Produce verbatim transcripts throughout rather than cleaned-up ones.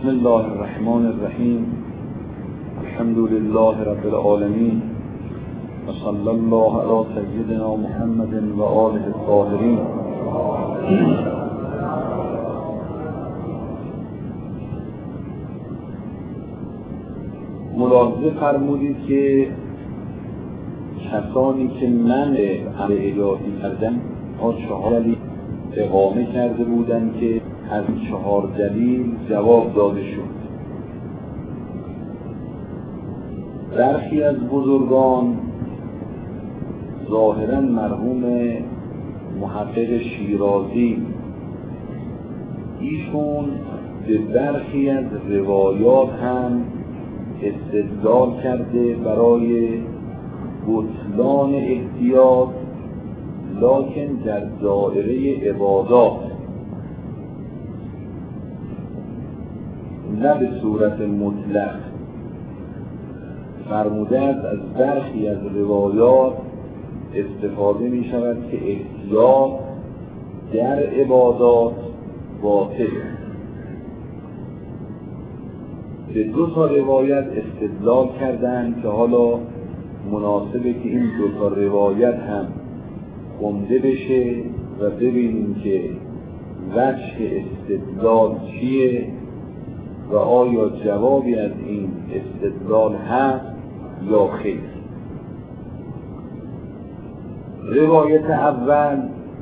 بسم الله الرحمن الرحیم. الحمد لله رب العالمین و صلی الله علی سیدنا محمد و آله الطاهرین. ملاحظه فرمودید که کسانی که من امر الهی کردن ها چهار دلیل اقامه کرده بودند که از چهار دلیل جواب داده شد. برخی از بزرگان ظاهراً مرحوم محقق شیرازی ایشون به برخی از روایات هم استدلال کرده برای بطلان احتیاط، لکن در دایره عبادات، نه به صورت مطلق. فرموده است از برخی از روایات استفاده می شود که احتیاط در عبادات باطل. به دو تا روایت استدلال کردند که حالا مناسبه که این دو تا روایت هم خونده بشه و ببینیم که وجه استدلال چیه و آیا جوابی از این استدلال هست یا خیر. روایت اول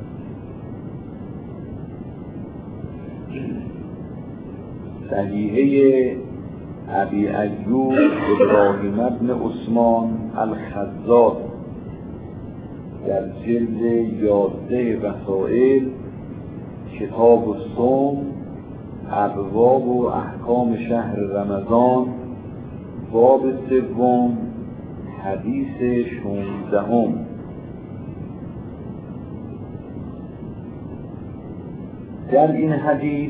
صحیحه ابی ایوب ابراهیم ابن عثمان الخزاز در جلد یازده وسائل کتاب الصوم ابواب و احکام شهر رمضان باب سوم حدیث شانزدهم. در این حدیث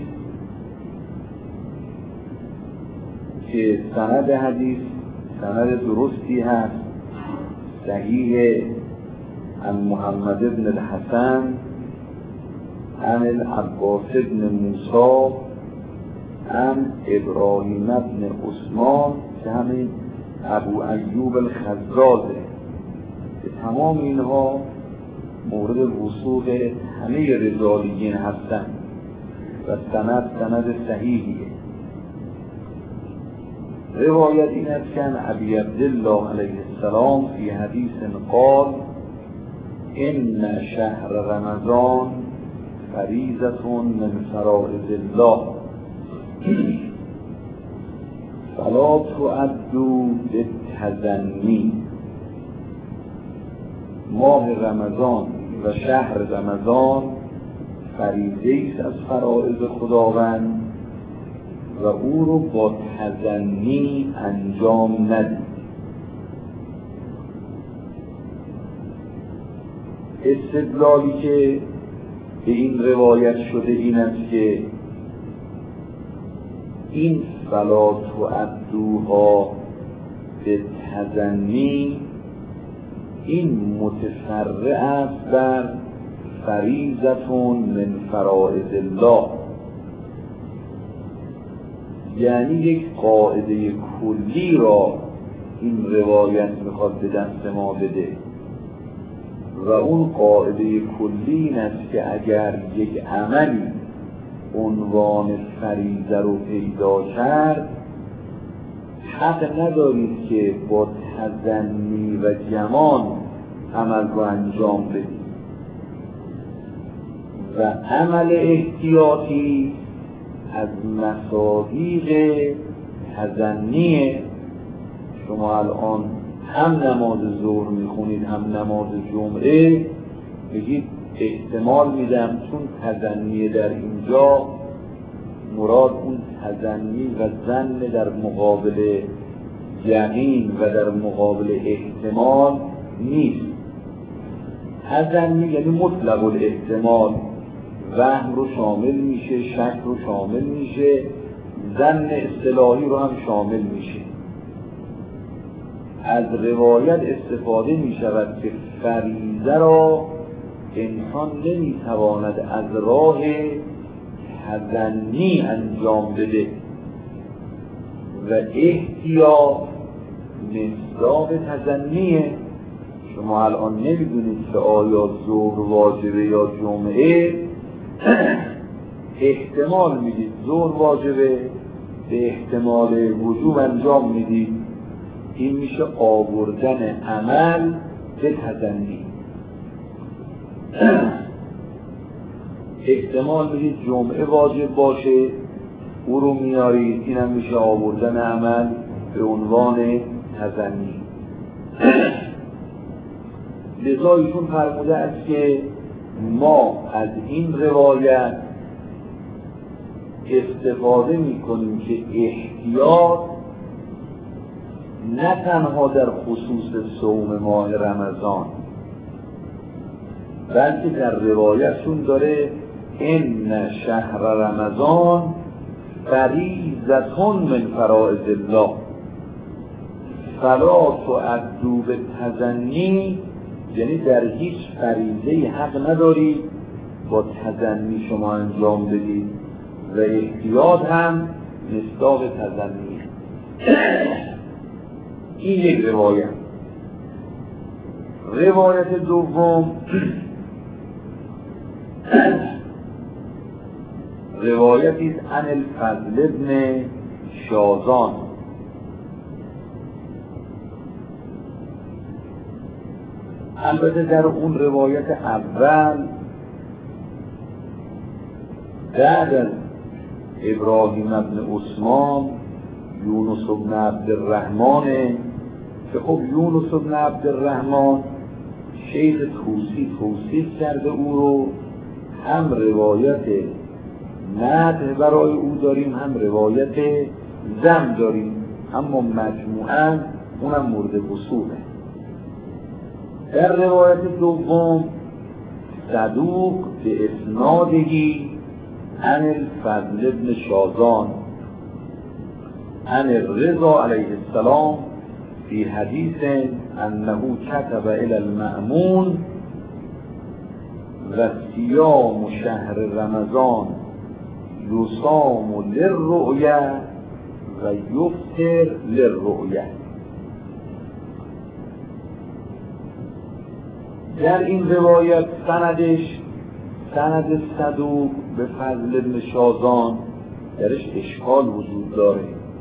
که سند حدیث سند درستی هست، صحیح عن محمد بن الحسن عن العباس بن موسی عن ابراهیم ابن عثمان که همین ابو ایوب الخزازه، که تمام اینها مورد وثوق همه رجالیین هستند و سند سند صحیحیه. روایت این است که ابی عبدالله علیه السلام فی حدیث قال ان شهر رمضان فریضة من فرائض الله فلا تؤدوا بالتظنی. ماه رمضان و شهر رمضان فریضه است از فرائض خداوند و او رو با تظنی انجام ندید. استدلالی که به این روایت شده این است که این فلا تؤدوها به تظنی این متفرع است بر فریضة من فرائض الله، یعنی یک قاعده کلی را این روایت میخواد به دست ما بده و اون قاعده کلی این است که اگر یک عملی عنوان فریضه رو پیدا کرد، حق ندارید که با تظنی و گمان عمل رو انجام بدید و عمل احتیاطی از مصادیق تظنیه. شما الان هم نماز ظهر میخونید هم نماز جمعه، بگید احتمال میدم چون تظنیه در اینجا مراد اون تظنی و ظن در مقابل یقین و در مقابل احتمال نیست. تظنی یعنی مطلق الاحتمال، وهم رو شامل میشه، شک رو شامل میشه، ظن اصطلاحی رو هم شامل میشه. از روایت استفاده میشود که فریضه را انسان نمیتواند از راه تظنی انجام بده، و احتیاط مصداق تظنیه. شما الان نمیدونید که آیا ظهر واجبه یا جمعه، احتمال میدید ظهر واجبه، به احتمال وجوب انجام میدید. این میشه آوردن عمل به تظنی. احتمال میدید جمعه واجب باشه، او رو میارید، این هم میشه آوردن عمل به عنوان تظنی. لذا ایشون فرموده است که ما از این روایت استفاده میکنیم که احتیاط نه تنها در خصوص صوم ماه رمضان، بلکه در روایتشون داره ان شهر رمضان فریضة من فرائض الله فلا تؤدوا بالتظنی، یعنی در هیچ فریضه‌ای حق ندارید با تظنی شما انجام بدید و احتیاط هم مصداق تظنی. این یک روایت. روایت دوم روایتی است عن الفضل ابن شازان. البته در اون روایت اول بعد از ابراهیم ابن عثمان یونس ابن عبدالرحمن، که خب یونس ابن عبدالرحمن شیخ توسی توصیف کرده او رو، هم روایت مدح برای او داریم هم روایت ذم داریم، اما مجموعاً اونم مورد وصوله. در روایت دوم صدوق به اسنادهی عن الفضل ابن شازان عن الرضا علیه السلام فی حدیث انه کتب الی المأمون و صیام شهر رمضان یصام للرؤیه و یفطر للرؤیه. در این روایت سندش سند صدوق به فضل ابن شازان درش اشکال وجود داره.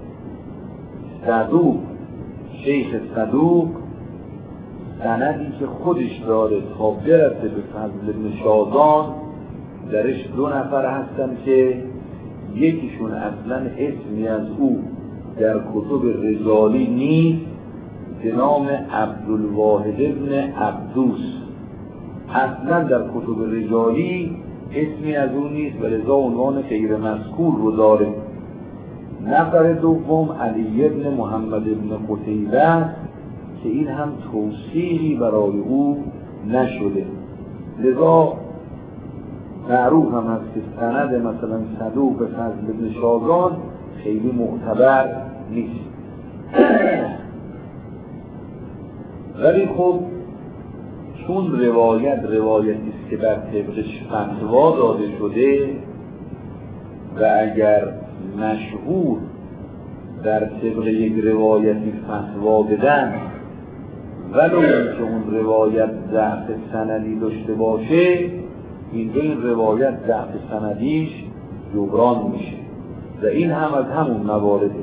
صدوق شیخ صدوق سندی که خودش داره تا برسه به فضل ابن شازان درش دو نفر هستن که یکیشون اصلا اسمی از او در کتب رجالی نیست، به نام عبدالواحد ابن عبدوس، اصلا در کتب رجالی اسمی از او نیست و لذا عنوان غیر مذکور رو داره. نفر دوم علی ابن محمد ابن قتیبه که این هم توصیلی برای او نشده، لذا معروف هم هست که سند مثلا صدوق به فضل ابن شازان خیلی معتبر نیست. ولی خب چون روایت روایتی است که بر طبقش فتوا داده شده و اگر مشهور در طبق یک روایتی فتوا بدن ولو اینکه اون روایت ضعف سندی داشته باشه، این این روایت ضعف سندیش جبران میشه و این هم از همون موارده.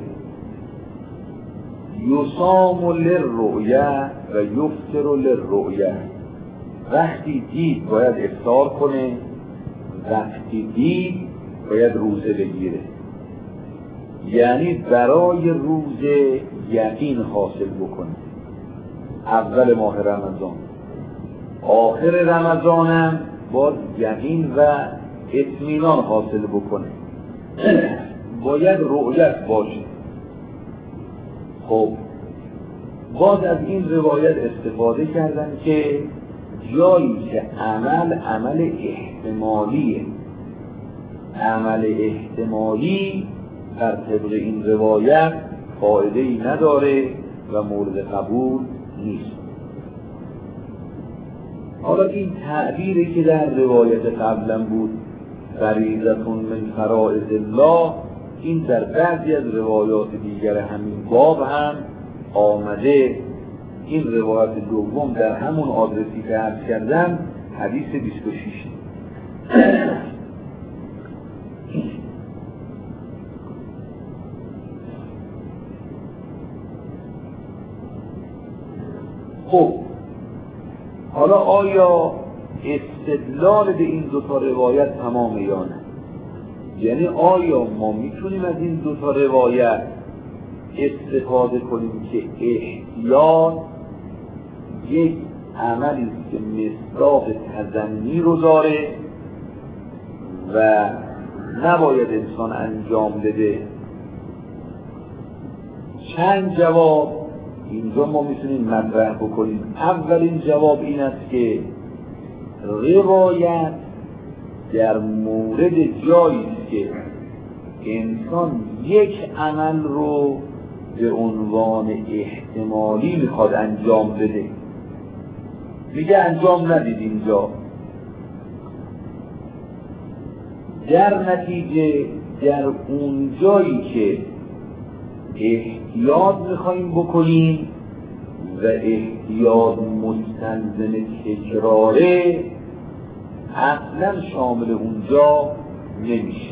یصام للرؤیه و یفطر للرؤیه، وقتی دید باید افطار کنه، وقتی دید باید روزه بگیره، یعنی برای روزه یقین حاصل بکنه. اول ماه رمضان، آخر رمضانم باید یقین و اطمینان حاصل بکنه، باید رؤیت باشه. خب باز از این روایت استفاده کردن که جایی که عمل عمل احتمالیه، عمل احتمالی در طبق این روایت فایده‌ای نداره و مورد قبول نیست. حالا این تعبیری که در روایت قبلا بود فریضة من فرائض الله، این در بعضی از روایات دیگر همین باب هم آمده. این روایت دوم در همون آدرسی که عرض کردم حدیث بیست و شش. خب حالا آیا استدلال به این دو تا روایت تمامه یا نه؟ یعنی آیا ما میتونیم از این دو تا روایت استفاده کنیم که احتیاط یک عملی است که مصداق تظنی رو داره و نباید انسان انجام بده؟ چند جواب اینجا ما میتونیم مطرح بکنیم. اولین جواب این است که روایت در مورد جایی است که انسان یک عمل رو به عنوان احتمالی میخواد انجام بده، میگه انجام ندید اینجا، در نتیجه در اون جایی که احتیاط میخواییم بکنیم و احتیاط مستلزم تکراره اصلا شامل اونجا نمیشه.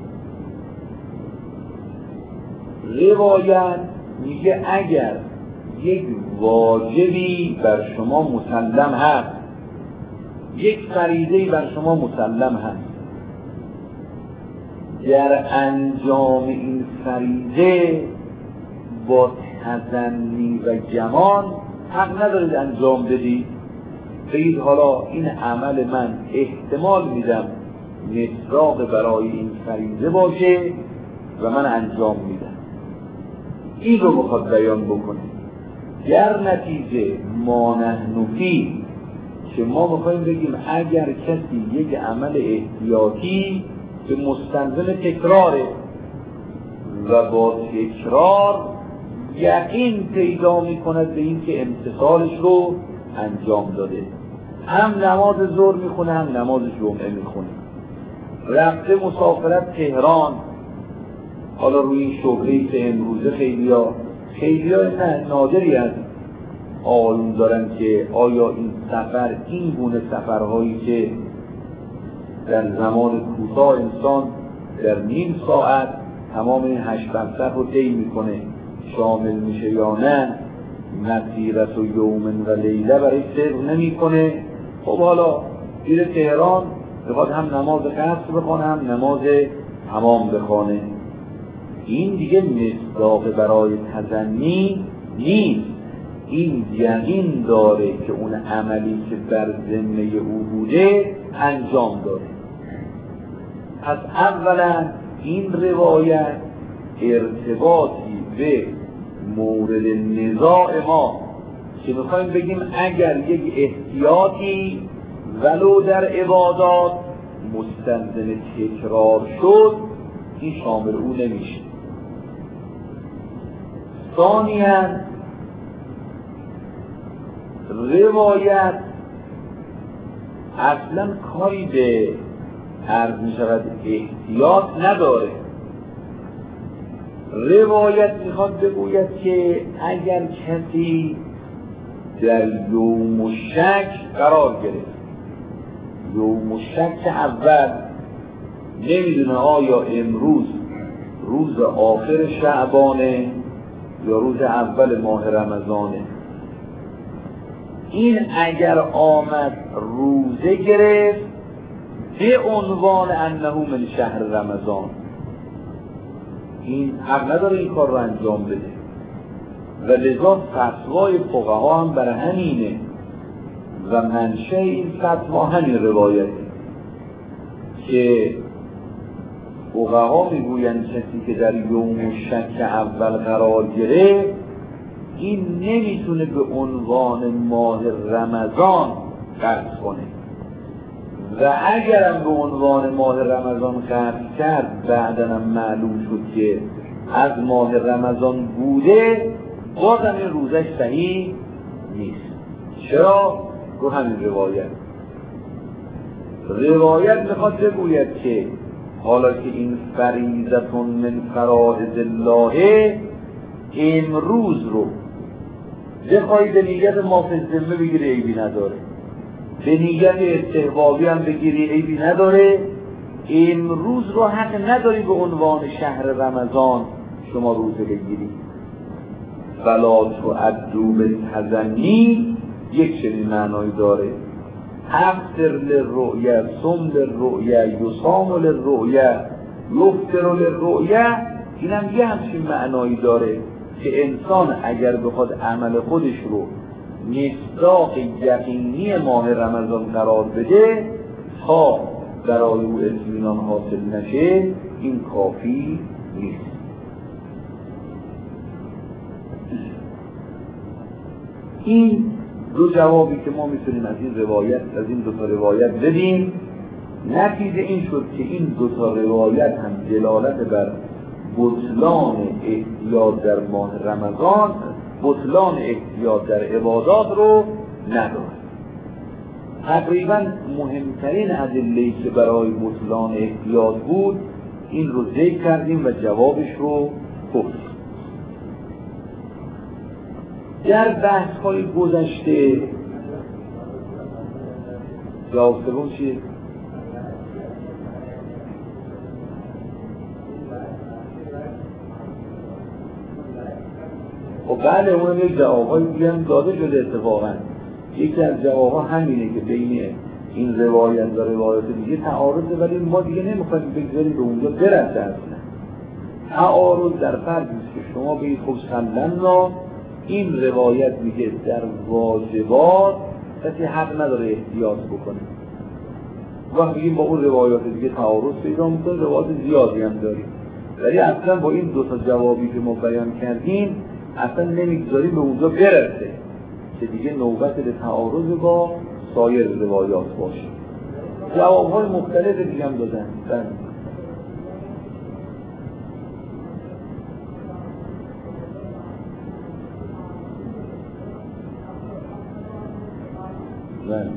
روایت میگه اگر یک واجبی بر شما مسلم هست، یک فریضه‌ای بر شما مسلم هست، در انجام این فریضه با تظنی و گمان حق ندارید انجام بدید. بگید حالا این عمل من احتمال میدم مصداق برای این فریضه باشه و من انجام میدم. این رو بخواد بیان بکنه. در نتیجه ما نحن فیه که ما میخوایم بگیم اگر کسی یک عمل احتیاطی به مستلزم تکراره و با تکرار یقین پیدا میکند به این که امتثالش رو انجام داده، هم نماز ظهر میخونه هم نماز جمعه میخونه، رفته مسافرت تهران، حالا روی این شغلی که امروزه خیلی ها خیلی ها نه نادری از آقایون دارن که آیا این سفر این گونه سفرهایی که در زمان کوتاه انسان در نیم ساعت تمام این هشت فرسخ رو طی میکنه شامل میشه یا نه؟ مسیرت و یومن و لیله برای صدق نمیکنه. خب حالا میره تهران بخواد هم نماز قصر بخونه هم نماز تمام بخونه، این دیگه مصداق برای تظنی نیست، این یقین داره که اون عملی که بر ذمه او بوده انجام داره. پس اولا این روایت ارتباطی به مورد نزاع ما که میخوایم بگیم اگر یک احتیاطی ولو در عبادات مستلزم تکرار شد این شامل او نمیشه. ثانیاً روایت اصلا کاری به عرض می شود احتیاط نداره. روایت میخواد بگوید که اگر کسی در یوم الشک قرار گرفت، یوم الشک اول نمیدونه آیا امروز روز آخر شعبانه یا روز اول ماه رمضانه، این اگر آمد روزه گرفت به عنوان انه من شهر رمضان، این حق نداره این کار رو انجام بده و لذا فتوای فقها هم برای همینه و منشأ این فتوا همین روایته که فقها میگویند کسی که در یوم شک اول قرار گرفت این نمیتونه به عنوان ماه رمضان قرض کنه و اگرم به عنوان ماه رمضان قرض کرد بعداً هم معلوم شد که از ماه رمضان بوده بازم این روزش صحیح نیست. چرا؟ رو همین روایت روایت میخواد بگوید که حالا که این فریضتون من فرائض الله، امروز رو بخوای به نیت مافذمه بگیری عیبی نداره، به نیت استحبابی هم بگیری عیبی نداره. امروز رو حق نداری به عنوان شهر رمضان شما روزه بگیری. ولا تعدوا بالتظنی یک چنین معنایی داره، افطر للرؤیا، صم للرؤیا، یصام للرؤیا، یفطر للرؤیا. این هم یه همچین معنایی داره که انسان اگر بخواد عمل خودش رو مصداق یقینی ماه رمضان قرار بده تا برای او اطمینان حاصل نشه، این کافی نیست. این دو جوابی که ما میتونیم از این روایت از این دو تا روایت بدیم. نتیجه این شد که این دو تا روایت هم دلالت بر بطلان احتیاط در ماه رمضان، بطلان احتیاط در عبادات رو نداره. تقریبا مهمترین ادله‌ای که برای بطلان احتیاط بود این رو ذکر کردیم و جوابش رو گفتیم. در بحث های گذشته جواب سوم چیه؟ و بله اون یک جوابهای دیگه هم داده شده. اتفاقا یکی از جوابها همینه که بین این روایت و روایت دیگه تعارضه، ولی ما دیگه نمیخوایم بگذاریم به اونجا برسه. اصلا تعارض در فرض است که شما به خود سلمنا این روایت میگه در واجبات کسی حق نداره احتیاط بکنه، و میگیم با اون روایات دیگه تعارض پیدا میکنه، روایات زیادی هم داریم، ولی اصلا با این دو تا جوابی که ما بیان کردیم اصلا نمیگذاریم به اونجا برسه که دیگه نوبت به تعارض با سایر روایات باشه. جوابهای مختلف دیگه هم دادن. بله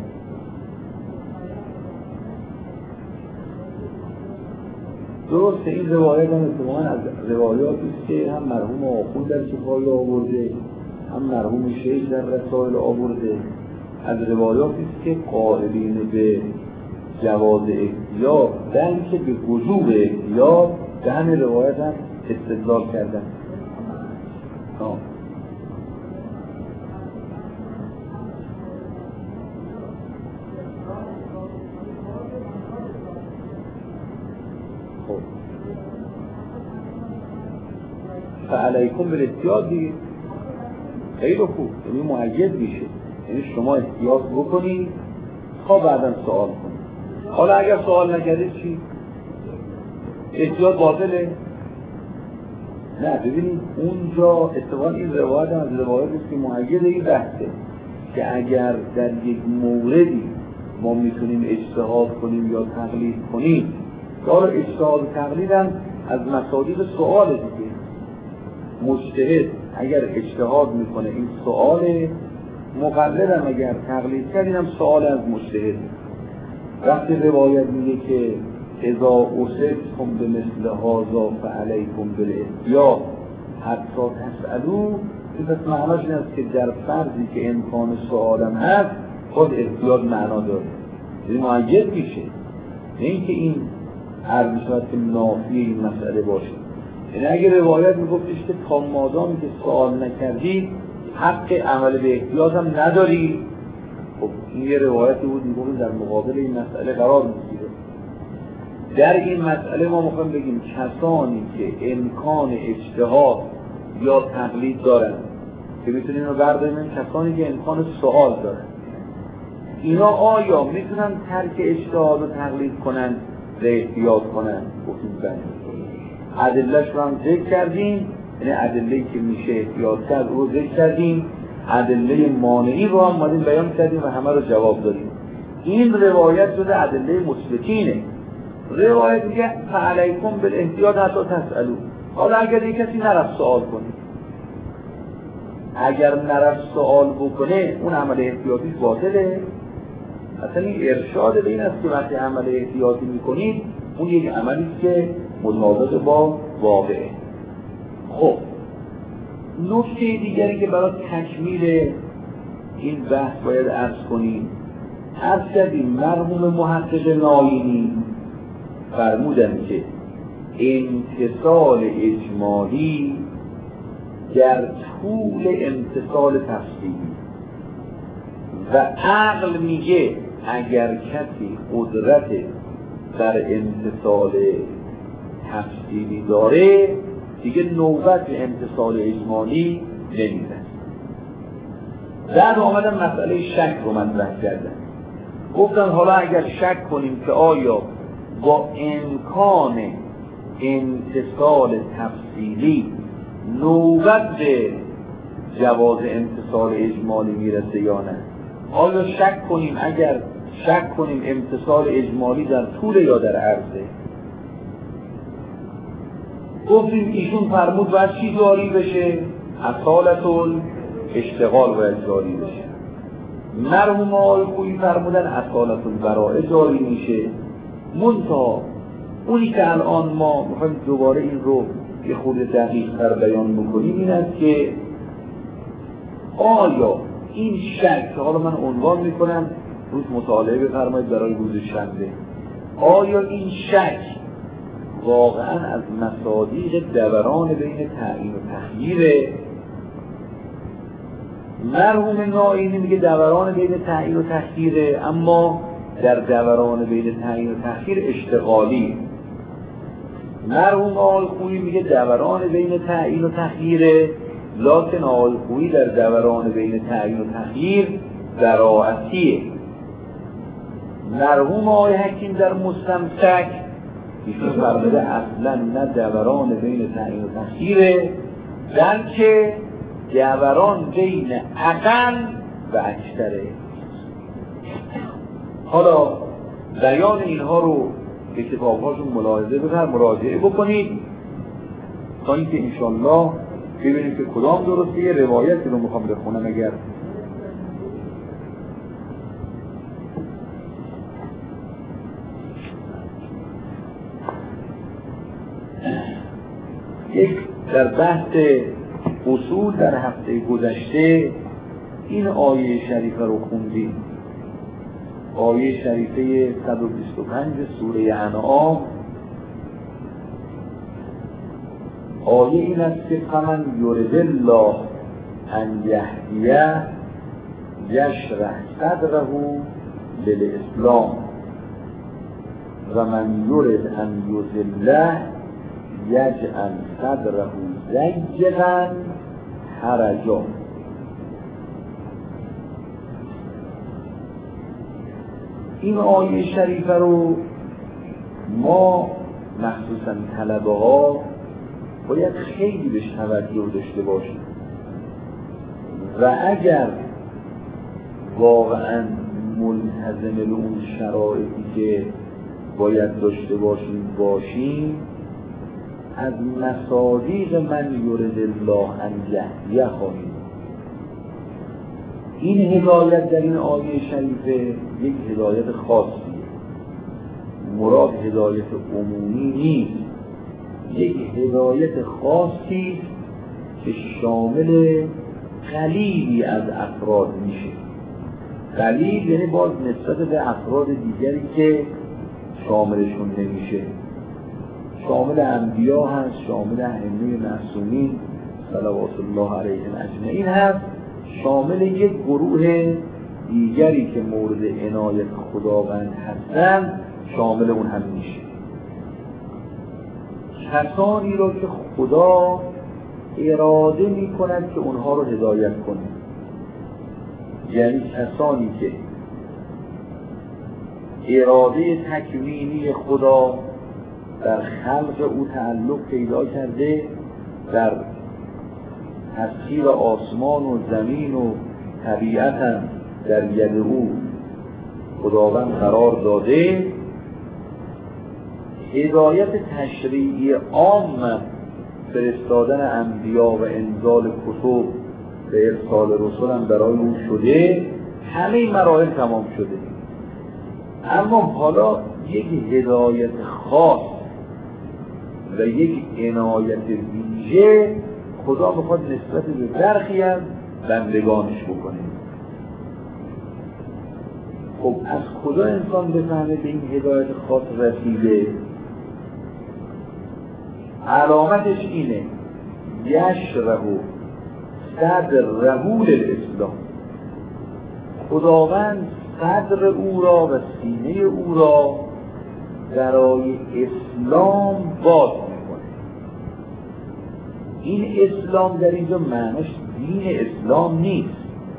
درسته. این روایت هم اتفاقا از روایاتی است که هم مرحوم آخوند در کفایه آورده، هم مرحوم شیخ در رسائل آورده. از روایاتی است که قائلین به جواز احتیاط بلکه به وجوب احتیاط به همین روایت هم استدلال کردن. آه. فعلیکم بالاحتیاط دیگه خیلی خوب، یعنی مؤید میشه، یعنی شما احتیاط بکنید تا بعدا سوال کنید. حالا اگر سوال نکردید چی؟ احتیاط باطله؟ نه ببینید اونجا اتفاقا این روایت هم از روایت است که مؤید این بحثه که اگر در یک موردی ما میتونیم اجتهاد کنیم یا تقلید کنیم، حالا اجتهاد و تقلید هم از مصادیق سوال دیگه. مجتهد اگر اجتهاد میکنه این سوال، مقلد هم اگر تقلید کرد این هم سوال از مجتهد. وقتی روایت میگه که اذا اصبتم بمثل هذا فعلیکم بالاحتیاط حتی تسألوا، این پس معناش این است که در فرضی که امکان سوالم هست خود احتیاط معنا داره، یعنی مؤید میشه، نه اینکه این عرض میشود که نافی این مسئله باشه. یعنی اگه روایت میگفتش که تا مادامی که سوال نکردی حق عمل به احتیاط هم نداری، خب این یه روایتی بود میگفت در مقابل این مسئله قرار میگیره. در این مسئله ما میخوایم بگیم کسانی که امکان اجتهاد یا تقلید دارن که میتونیم رو برداریم، کسانی که امکان سوال دارن، اینا آیا میتونن ترک اجتهاد و تقلید کنن و احتیاط کنن؟ گفتیم بله. ادله‌اش رو هم ذکر کردیم، یعنی ادله‌ای که میشه احتیاط کرد رو ذکر کردیم، ادله مانعی رو هم اومدیم بیان کردیم و همه رو جواب دادیم. این روایت شده ادله مثبتینه. روایت میگه فعلیکم بالاحتیاط حتی تسألوا. حالا اگر یک کسی نرفت سوال کنه، اگر نرفت سوال بکنه اون عمل احتیاطی باطله. اصلا این ارشاد به این است که وقتی عمل احتیاطی میکنید اون یک عملی که مطابق با واقعه. خب نکته دیگری که برای تکمیل این بحث باید عرض کنیم، عرض کردیم مرحوم محقق ناینی فرمودن که امتصال اجمالی در طول امتصال تفصیلی و عقل میگه اگر کسی قدرت در امتصال تفصیلی داره دیگه نوبت امتصال اجمالی نمیرسه. بعد آمدن مسئله شک رو مطرح کردن، گفتن حالا اگر شک کنیم که آیا با امکان امتصال تفصیلی نوبت به جواز امتصال اجمالی میرسه یا نه، آیا شک کنیم اگر شک کنیم امتصال اجمالی در طول یا در عرضه. گفتیم ایشون فرمود باید چی جاری بشه؟ اصالت الاشتغال باید جاری بشه. مرحوم آقای خویی فرمودن اصالت البراءه جاری میشه. منتها اونی که الان ما میخوایم دوباره این رو یه خود دقیق تر بیان بکنیم این است که آیا این شک که حالا من عنوان میکنم روز مطالعه بفرمایید برای روز شنبه، آیا این شک واقعا از مصادیق دوران بین تعیین و تخییره؟ مرحوم ناینی میگه دوران بین تعیین و تخییره، اما در دوران بین تعیین و تخییر اشتغالی. مرحوم آقای خویی میگه دوران بین تعیین و تخییره، لکن آقای خویی در دوران بین تعیین و تخییر براعتیه. مرحوم آقای حکیم در مستمسک ایشون فرموده اصلا نه دوران بین تعیین و تخییره، بلکه دوران بین اقل و اکثره. حالا بیان اینها رو به کتاب‌هاشون ملاحظه بفر مراجعه بکنید تا اینکه انشالله ببینید که کدام درسته. یه روایتی رو میخوام بخونم. اگر یک در بحث اصول در هفته گذشته این آیه شریفه رو خوندیم، آیه شریفه صد و بیست و پنج سوره انعام. آیه این است که فمن یرد الله ان یهدیه یشرح صدره للاسلام و من یرد ان یضله یجعل صدره ضیقا حرجا. این آیه شریفه رو ما مخصوصا طلبه ها باید خیلی بهش توجه داشته باشیم و اگر واقعا ملتزم به اون شرایطی که باید داشته باشیم باشیم، از مصادیق من یرد الله ان یهدیه خواهیم. این هدایت در این آیه شریفه یک هدایت خاصیه، مراد هدایت عمومی نیست، یک هدایت خاصی که شامل قلیلی از افراد میشه. قلیل یعنی باز نسبت به افراد دیگری که شاملشون نمیشه، شامل انبیا هست، شامل ائمه معصومین صلوات الله علیهم اجمعین هست، شامل یک گروه دیگری که مورد عنایت خداوند هستند شامل اون هم میشه. کسانی رو که خدا اراده می کند که اونها رو هدایت کنه، یعنی کسانی که اراده تکوینی خدا در خلق او تعلق پیدا کرده، در تسخیر آسمان و زمین و طبیعت هم در ید او خداوند قرار داده. هدایت تشریعی عام، فرستادن انبیا و انزال کتب و ارسال رسول هم برای اون شده، همه مراحل تمام شده. اما حالا یک هدایت خاص و یک عنایت ویژه خدا میخواد نسبت به برخی از بندگانش بکنه. خب از کجا انسان بفهمه به این هدایت خاص رسیده؟ علامتش اینه یشرح صدره للاسلام، خداوند صدر او را و سینه او را برای اسلام باز میکنه. این اسلام در اینجا معناش دین اسلام نیست،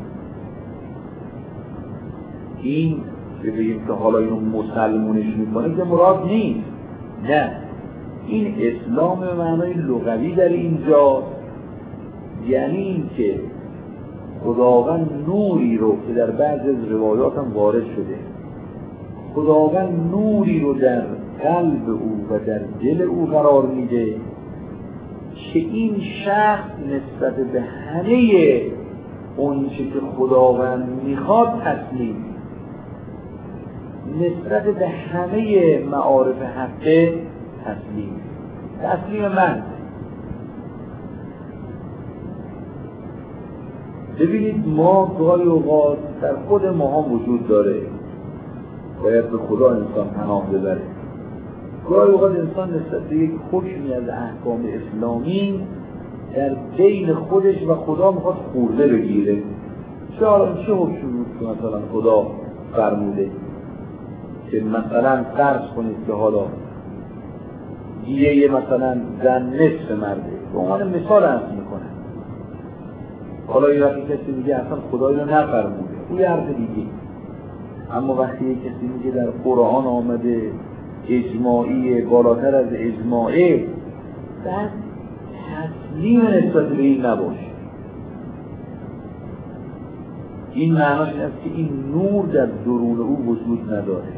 این که بگیم که حالا اینو مسلمونش میکنه که مراد نیست، نه، این اسلام به معنای لغوی در اینجا یعنی این که خداوند نوری رو که در بعضی از روایات هم وارد شده، خداوند نوری رو در قلب او و در دل او قرار میده که این شخص نسبت به همه اون چه که خداوند میخواد تسلیم، نسبت به همه معارف حقه تسلیم تسلیم من. ببینید ما گاهی اوقات در خود ما هم وجود داره، باید به خدا انسان پناه ببره. گاهی اوقات انسان نسبت به یک حکمی از احکام اسلامی در بین خودش و خدا میخواد خورده بگیره. چه حالا چه حکمی بود که مثلا خدا فرموده که مثلا فرض کنید که حالا دیگه مثلا زن نصف مرده، به عنوان مثال عرض میکنه. حالا یه وقتی کسی میگه اصلا خدا اینو نفرموده، او یه حرف دیگه. اما وقتی یه کسی میگه در قرآن آمده اجماعی بالاتر از اجماعی، بعد تسلیم نسبت به این نباشه. این معناش این است که این نور در درون او وجود نداره.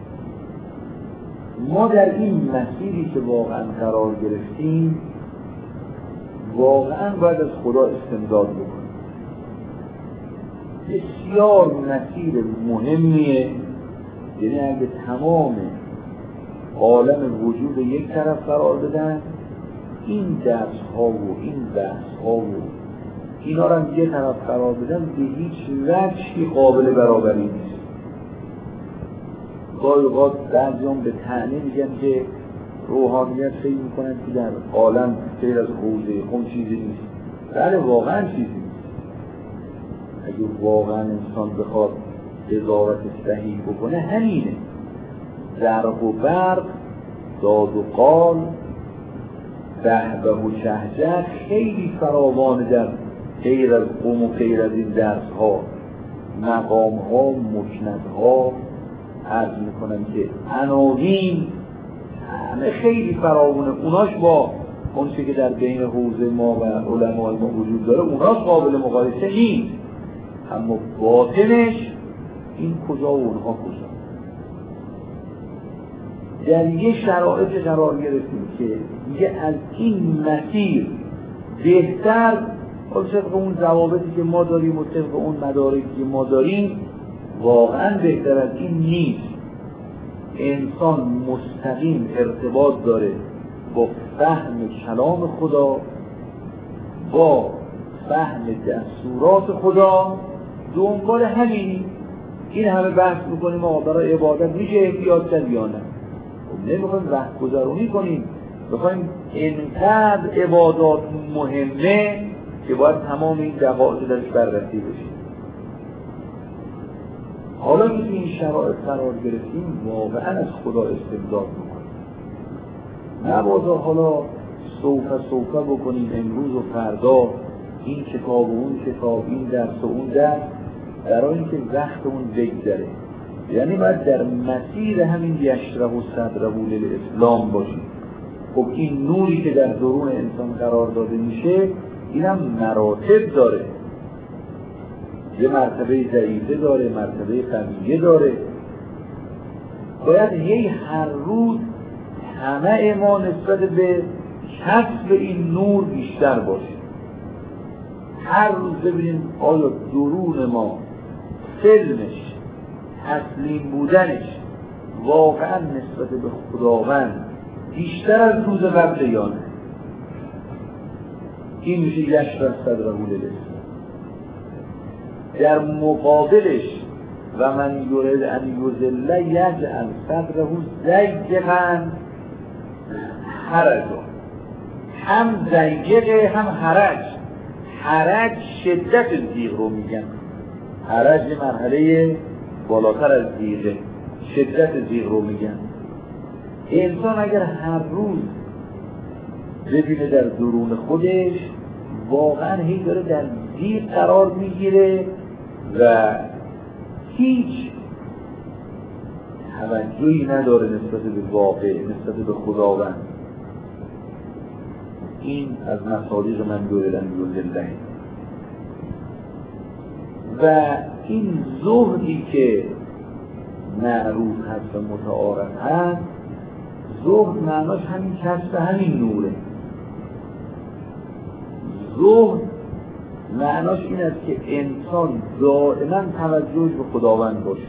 ما در این مسیری که واقعا قرار گرفتیم واقعا باید از خدا استمداد بکنیم. بسیار مسیر مهمیه، یعنی اگه تمام عالم وجود یک طرف قرار بدن، این درس ها و این بحث ها و اینا رو هم یه طرف قرار بدن، به هیچ وجهی قابل برابری نیست. گاهی اوقات بعضیان به طعنه میگن که روحانیت فکر میکنن که در عالم غیر از حوزه خون چیزی نیست. بله واقعا چیزی نیست. اگه واقعا انسان بخواد قضاوت صحیح بکنه همینه. ضرب و برق، داد و قال، بهبه و شهجر خیلی فراوان در غیر از قوم و غیر از این درس ها، مقام ها، مکند ها، عرض میکنم که عناوین همه خیلی فراوانه. اوناش با اون چه که در بین حوزه ما و علمای ما وجود داره اوناش قابل مقایسه نیست. اما باطنش این کجا و اونها کجا. در یه شرایط قرار گرفتیم که دیگه از این مسیر بهتر طبق اون ضوابطی که ما داریم و طبق اون مدارکی که ما داریم واقعا بهتر از این نیست. انسان مستقیم ارتباط داره با فهم کلام خدا، با فهم دستورات خدا، دنبال همینی. این همه بحث میکنیم آقا برای عبادت میشه احتیاط کرد یا نه؟ خب نمیخوایم وقت گذرونی کنیم، بخوایم اینقدر عبادات مهمه که باید تمام این دقایق درش بررسی بشه. حالا که این شرایط قرار گرفتیم واقعا از خدا استمداد بکنیم. نبادا حالا سوفه سوفه بکنیم امروز و فردا، این کتاب و اون کتاب، این درس و اون درس، برای اینکه وقت اون بگذره. یعنی باید در مسیر همین یشرح و صدره للاسلام باشیم. خب این نوری که در درون انسان قرار داده میشه اینم مراتب داره، یه مرتبه ضعیفه داره، مرتبه قویه داره. باید هی هر روز همه ما نسبت به کسب این نور بیشتر باشه. هر روز ببینیم آیا درون ما سلمش، تسلیم بودنش واقعا نسبت به خداوند بیشتر از روز قبل یا نه؟ این میشه یشرح صدره للاسلام. در مقابلش و من یرید ان یضل یجعل صدره ضیقا حرجا، هم ضیقه هم حرج. حرج شدت ضیق رو میگن، حرج مرحله بالاتر از ضیقه، شدت ضیق رو میگن. انسان اگر هر روز ببینه در درون خودش واقعا هی داره در ضیق قرار میگیره و هیچ توجهی نداره نسبت به واقع، نسبت به خداوند، این از مصادیق من دویدن یوزله. و این زهدی که معروف هست و متعارف هست، زهد معناش همین کسب همین نوره. زهد معناش این است که انسان دائما توجهش به خداوند باشه،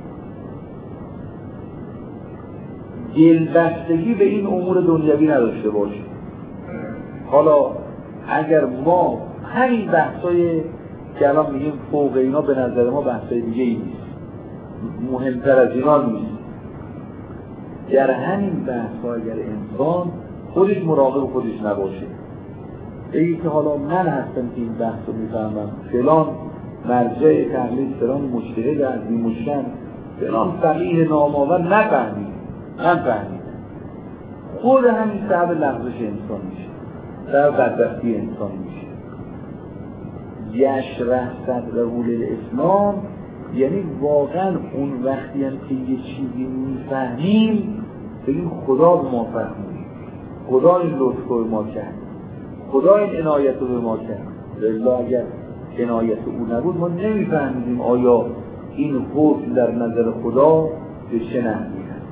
دلبستگی به این امور دنیوی نداشته باشه. حالا اگر ما همین بحثای که الان میگیم فوق اینا به نظر ما بحثای دیگه ای نیست، مهمتر از اینا نیست، در همین بحثا اگر انسان خودش مراقب خودش نباشه، بگی که حالا من هستم که این بحث رو میفهمم، فلان مرجع تحلیل، فلان مجتهد عظیم الشأن، فلان فقیه نامآور نفهمید، من فهمیدم، خود همین سبب لغزش انسان میشه، سبب بدبختی انسان میشه. یشرح صدره للاسلام یعنی واقعا اون وقتی هم که یه چیزی میفهمیم بگیم خدا به ما فهمید، خدا این لطف رو به ما کرد، خدا این عنایت رو به ما کرد. لذا اگر عنایت او نبود ما نمیفهمیدیم آیا این حکم در نظر خدا به چه نحوی هست.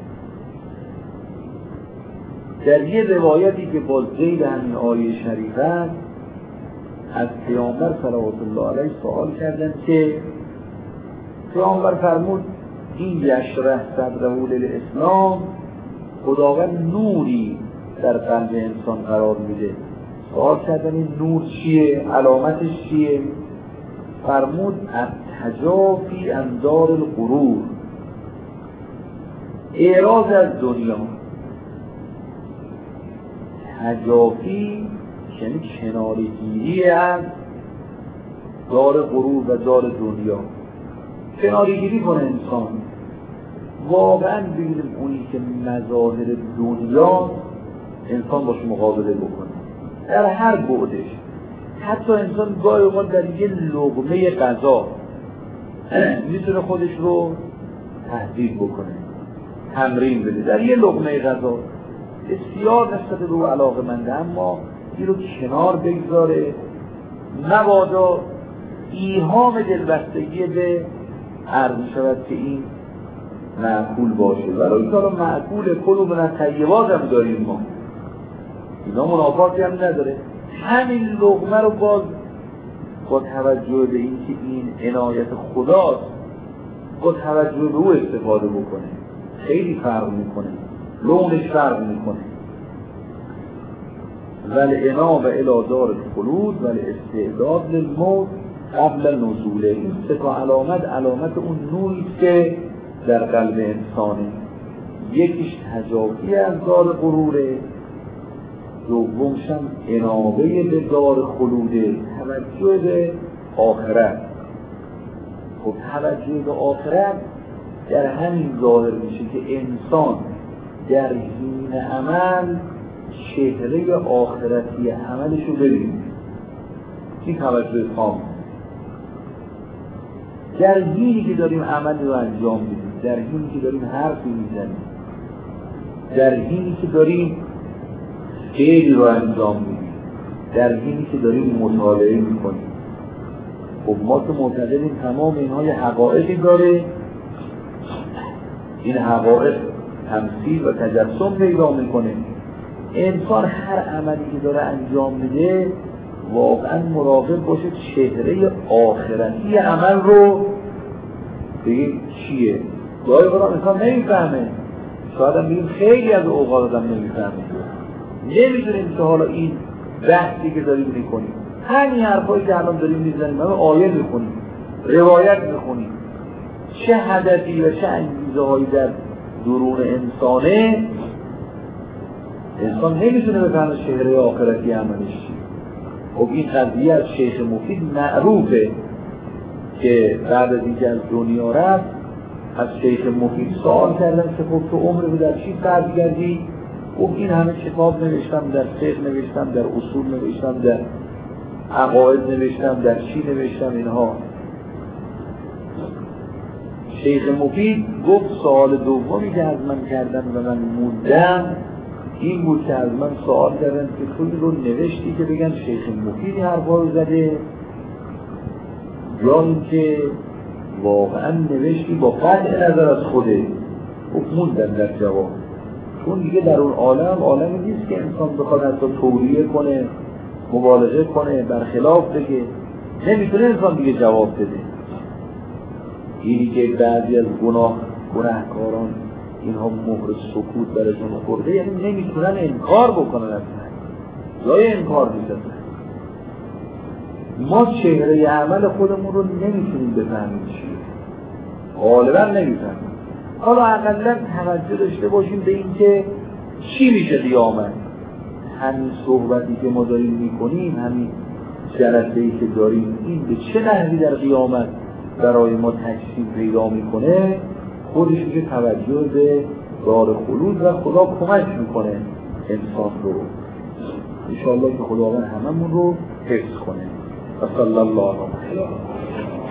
در یه روایتی که با ذیل همین آیه شریف است از پیامبر صلوات الله علیه سوال کردن که پیامبر فرمود این یشرح صدره للاسلام، خداوند نوری در قلب انسان قرار میده. سوال کردن این نور چیه؟ علامتش چیه؟ فرمود التجافی عن دار الغرور، اعراض از دنیا. تجافی یعنی کنارگیری از دار غرور و دار دنیا، کنارگیری کنه انسان. واقعا ببینیم اونی که مظاهر دنیا انسان باش مقابله بکنه در هر بعدش. حتی انسان گاهی اوقات در یه لقمه غذا میتونه خودش رو تهذیب بکنه، تمرین بده در یه لقمه غذا، بسیار نسبت به او علاقه منده، اما این رو کنار بگذاره، مبادا ایهام دلبستگی به عرض شود که این معقول باشه. برای حالا معقول کلو من از طیبات هم داریم ما، اینا منافاتی هم نداره. همین لقمه رو باز با توجه به این که این عنایت خداست، با توجه به او استفاده بکنه، خیلی فرق میکنه، لونش فرق میکنه. والعناب الی دار الخلود والاستعداد للموت قبل نزوله. این سه تا علامت علامت اون نوری که در قلب انسانه. یکیش تجافی از دار غروره، دومش هم عنابه به دار خلوده، توجه به آخرت. خب توجه به آخرت در همین ظاهر میشه که انسان در حین عمل چهره آخرتی عملش رو ببینید، این توجه تام. در حینی که داریم عمل رو انجام میدیم، در حینی که داریم حرفی میزنیم، در حینی که داریم فعلی رو انجام میدیم، در حینی که داریم مطالعه میکنیم، خب ما که معتقدیم تمام اینها یه حقایقی داره، این حقایق تمثیل و تجسم پیدا میکنه. انسان هر عملی که داره انجام میده واقعا مراقب باشه چهره آخرتی عمل رو بگیم چیه. گاهی خودم انسان نمیفهمه، شاید هم بگیم خیلی از اوقات آدم نمیفهمه، نمیدونیم که حالا این بحثی که داریم میکنیم، همین حرفایی که الان داریم میزنیم، همه آیه میخونیم، روایت میخونیم، چه هدفی و چه انگیزه هایی در درون انسانه، انسان نمیتونه بفهمه چهره آخرتی عملش چیه. خب این قضیه از شیخ مفید معروفه که بعد از اینکه از دنیا رفت از شیخ مفید سوال کردن که خب تو عمر رو در چی صرف کردی؟ خب این همه کتاب نوشتم، در فقه نوشتم، در اصول نوشتم، در عقاید نوشتم، در چی نوشتم اینها. شیخ مفید گفت سوال دومی که از من کردن و من موندم این بود که از من سوال کردن که تو رو نوشتی که بگن شیخ مفید حرفا رو زده یا اینکه واقعا نوشتی با قطع نظر از خوده. خب موندن در جواب، چون دیگه در اون عالم عالمی نیست که انسان بخواد حتی توریه کنه، مبالغه کنه، برخلاف بگه، نمیتونه انسان دیگه جواب بده. اینی که بعضی از گناه گناهکاران اینها مهر سکوت برشون خورده، یعنی نمیتونن انکار بکنن از من، جای انکار میزنن. ما چهره عمل خودمون رو نمیتونیم بفهمیم چیه، غالبا نمیفهمیم. حالا اقلا توجه داشته باشیم به این که چی میشه قیامت. همین صحبتی که ما داریم میکنیم، همین جلسه‌ای که داریم، این به چه نحوی در قیامت برای ما تجسیم پیدا میکنه، خودش که توجه به دار خلود و خدا کمک میکنه انسان رو. انشاءالله که خداوند هممون رو حفظ کنه. و صلی الله علیه و